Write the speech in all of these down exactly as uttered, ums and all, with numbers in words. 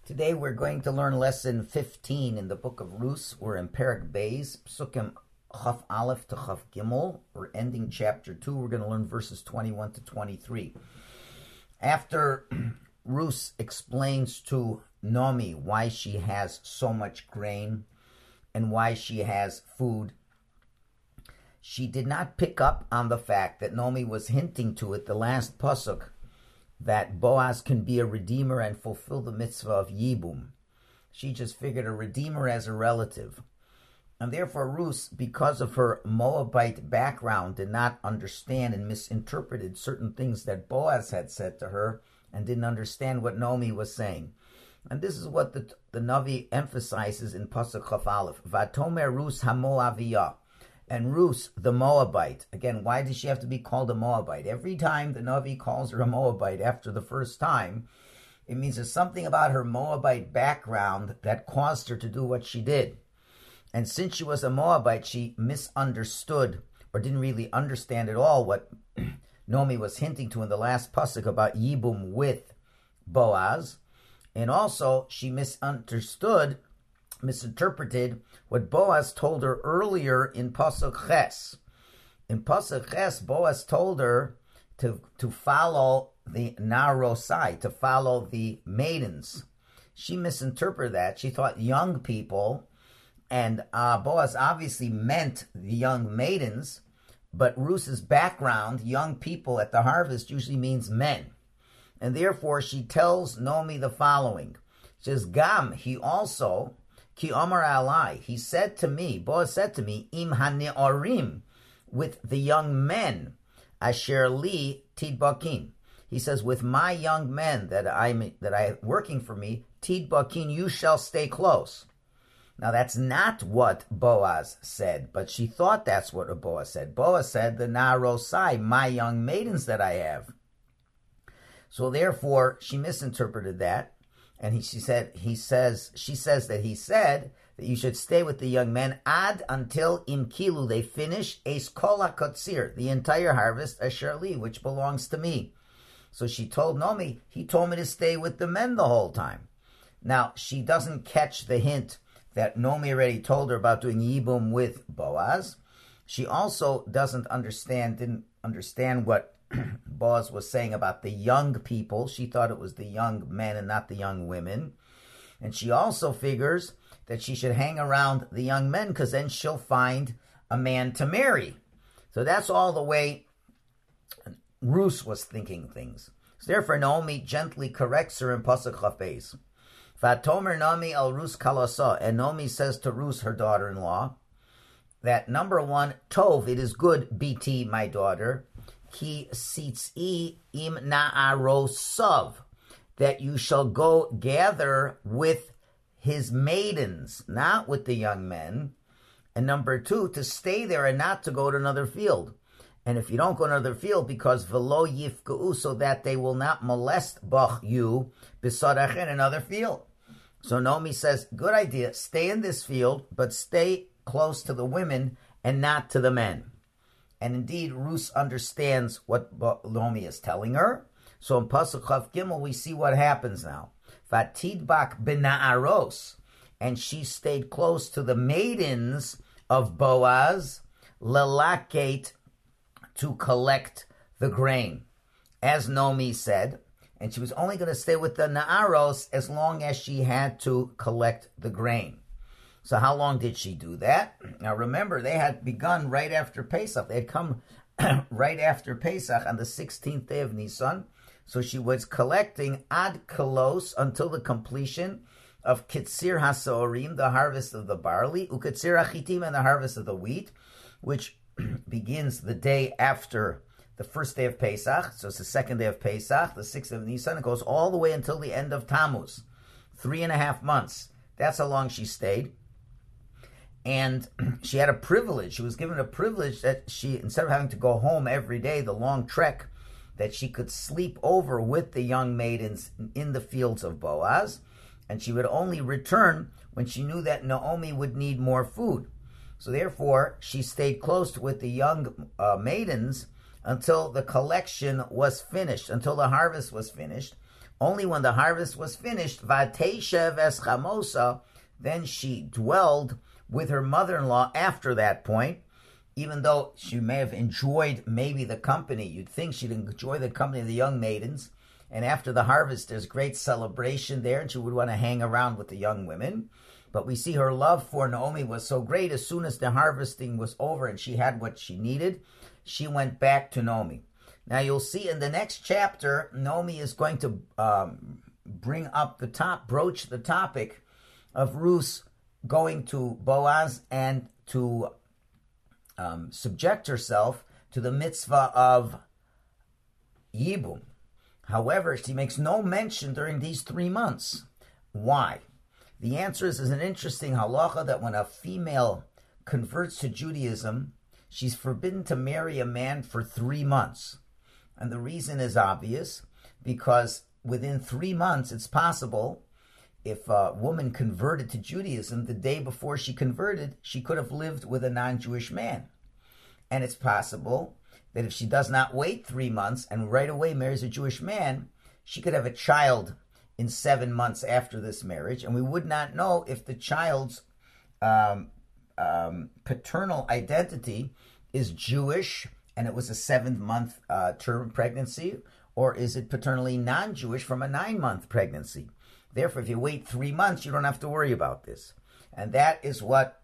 Today we're going to learn lesson fifteen in the book of Rus. We're in Perek Beis, Psukim Chaf Aleph to Chaf Gimel. We're ending chapter two. We're going to learn verses twenty-one to twenty-three. After Rus explains to Naomi why she has so much grain and why she has food, she did not pick up on the fact that Naomi was hinting to it, the last pasuk, that Boaz can be a redeemer and fulfill the mitzvah of Yibum. She just figured a redeemer as a relative. And therefore Rus, because of her Moabite background, did not understand and misinterpreted certain things that Boaz had said to her and didn't understand what Naomi was saying. And this is what the, the Navi emphasizes in Pasuk Chaf Aleph. Vatomer Rus HaMoaviyah. And Rus, the Moabite. Again, why does she have to be called a Moabite? Every time the Navi calls her a Moabite after the first time, it means there's something about her Moabite background that caused her to do what she did. And since she was a Moabite, she misunderstood or didn't really understand at all what Naomi was hinting to in the last pasuk about Yibum with Boaz. And also, she misunderstood misinterpreted what Boaz told her earlier in Pasuk Ches. In Pasuk Ches, Boaz told her to, to follow the Narosai, to follow the maidens. She misinterpreted that. She thought young people, and uh, Boaz obviously meant the young maidens, but Rus's background, young people at the harvest, usually means men. And therefore, she tells Naomi the following. She says, Gam, he also... Ki Omar Alai, he said to me, Boaz said to me, Im haneorim, with the young men, Asher li tidbakin. He says, with my young men that I'm that I working for me, tidbakin, you shall stay close. Now that's not what Boaz said, but she thought that's what Boaz said. Boaz said, the narosai, my young maidens that I have. So therefore, she misinterpreted that. And he, she said, he says, she says that he said that you should stay with the young men ad until imkilu, they finish es kol hakotzir, the entire harvest, asher li, which belongs to me. So she told Naomi, he told me to stay with the men the whole time. Now, she doesn't catch the hint that Naomi already told her about doing Yibum with Boaz. She also doesn't understand, didn't understand what Boaz was saying about the young people. She thought it was the young men and not the young women. And she also figures that she should hang around the young men because then she'll find a man to marry. So that's all the way Rus was thinking things. So therefore Naomi gently corrects her in Pasuk Chaf Beis. Vatomer Naomi al Rus kalasa. And Naomi says to Rus, her daughter-in-law, that number one, Tov, it is good, B T, my daughter, Ki sitz'i im na'arosov, that you shall go gather with his maidens, not with the young men. And number two, to stay there and not to go to another field. And if you don't go to another field, because velo yifka'u, so that they will not molest bach you, b'sadach, in another field. So Naomi says, good idea, stay in this field, but stay close to the women and not to the men. And indeed, Rus understands what Naomi is telling her. So in Pasuk Chaf Gimel, we see what happens now. Vatidbak b'na'aros, and she stayed close to the maidens of Boaz, lelaket, to collect the grain, as Naomi said. And she was only going to stay with the na'aros as long as she had to collect the grain. So how long did she do that? Now remember, they had begun right after Pesach. They had come right after Pesach on the sixteenth day of Nisan. So she was collecting ad kalos until the completion of Kitzir HaSaorim, the harvest of the barley, Ukitzir HaChitim, and the harvest of the wheat, which begins the day after the first day of Pesach. So it's the second day of Pesach, the sixth of Nisan. It goes all the way until the end of Tammuz, three and a half months. That's how long she stayed. And she had a privilege. She was given a privilege that she, instead of having to go home every day, the long trek, that she could sleep over with the young maidens in the fields of Boaz. And she would only return when she knew that Naomi would need more food. So therefore, she stayed close with the young uh, maidens until the collection was finished, until the harvest was finished. Only when the harvest was finished, Vateshev es chamosa, then she dwelled with her mother-in-law after that point, even though she may have enjoyed maybe the company. You'd think she'd enjoy the company of the young maidens. And after the harvest, there's great celebration there, and she would want to hang around with the young women. But we see her love for Naomi was so great. As soon as the harvesting was over and she had what she needed, she went back to Naomi. Now you'll see in the next chapter, Naomi is going to um, bring up the top, broach the topic of Ruth going to Boaz and to um, subject herself to the mitzvah of Yibum. However, she makes no mention during these three months. Why? The answer is, is an interesting halacha that when a female converts to Judaism, she's forbidden to marry a man for three months. And the reason is obvious, because within three months, it's possible, if a woman converted to Judaism, the day before she converted, she could have lived with a non-Jewish man. And it's possible that if she does not wait three months and right away marries a Jewish man, she could have a child in seven months after this marriage, and we would not know if the child's um, um, paternal identity is Jewish and it was a seventh-month uh, term pregnancy, or is it paternally non-Jewish from a nine-month pregnancy. Therefore, if you wait three months, you don't have to worry about this. And that is what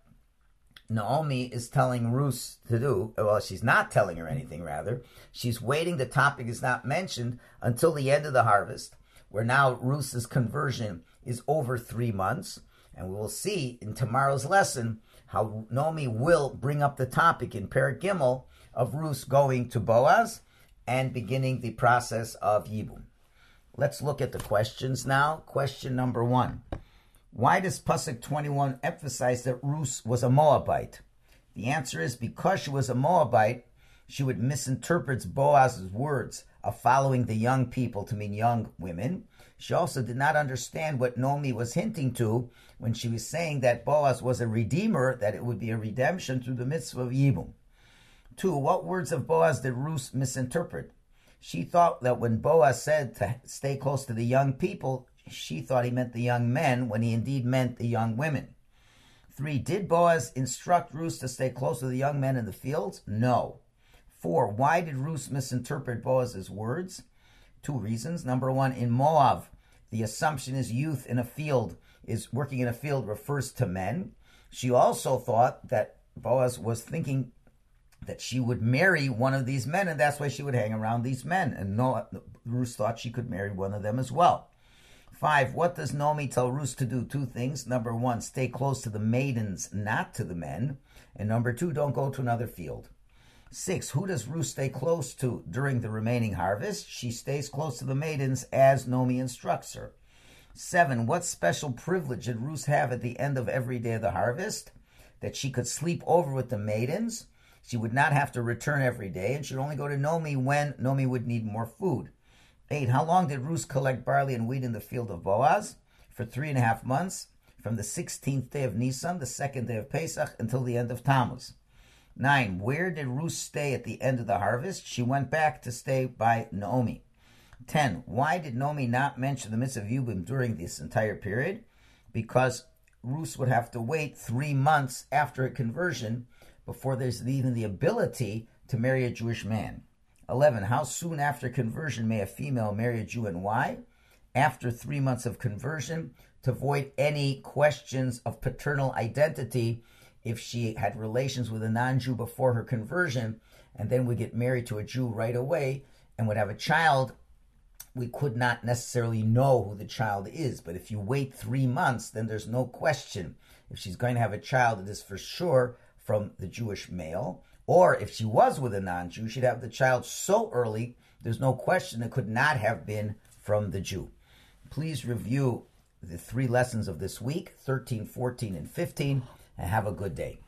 Naomi is telling Ruth to do. Well, she's not telling her anything, rather. She's waiting. The topic is not mentioned until the end of the harvest, where now Ruth's conversion is over three months. And we will see in tomorrow's lesson how Naomi will bring up the topic in Perek Gimel of Ruth going to Boaz and beginning the process of Yibum. Let's look at the questions now. Question number one. Why does Pasuk twenty-one emphasize that Ruth was a Moabite? The answer is because she was a Moabite, she would misinterpret Boaz's words of following the young people to mean young women. She also did not understand what Naomi was hinting to when she was saying that Boaz was a redeemer, that it would be a redemption through the mitzvah of Yibum. Two, what words of Boaz did Ruth misinterpret? She thought that when Boaz said to stay close to the young people, she thought he meant the young men when he indeed meant the young women. Three, did Boaz instruct Ruth to stay close to the young men in the fields? No. Four, why did Ruth misinterpret Boaz's words? Two reasons. Number one, in Moab, the assumption is youth in a field, is working in a field refers to men. She also thought that Boaz was thinking that she would marry one of these men, and that's why she would hang around these men. And no, Ruth thought she could marry one of them as well. Five, what does Naomi tell Ruth to do? Two things. Number one, stay close to the maidens, not to the men. And number two, don't go to another field. Six, who does Ruth stay close to during the remaining harvest? She stays close to the maidens as Naomi instructs her. Seven, what special privilege did Ruth have at the end of every day of the harvest? That she could sleep over with the maidens. She would not have to return every day, and should only go to Naomi when Naomi would need more food. Eight, how long did Ruth collect barley and wheat in the field of Boaz? For three and a half months, from the sixteenth day of Nisan, the second day of Pesach, until the end of Tammuz. Nine, where did Ruth stay at the end of the harvest? She went back to stay by Naomi. Ten, why did Naomi not mention the mitzvah of Yibum during this entire period? Because Ruth would have to wait three months after a conversion before there's even the ability to marry a Jewish man. eleven, how soon after conversion may a female marry a Jew, and why? After three months of conversion, to avoid any questions of paternal identity if she had relations with a non-Jew before her conversion, and then would get married to a Jew right away and would have a child. We could not necessarily know who the child is, but if you wait three months, then there's no question. If she's going to have a child, it is for sure from the Jewish male. Or if she was with a non-Jew, she'd have the child so early, there's no question it could not have been from the Jew. Please review the three lessons of this week, thirteen, fourteen, and fifteen, and have a good day.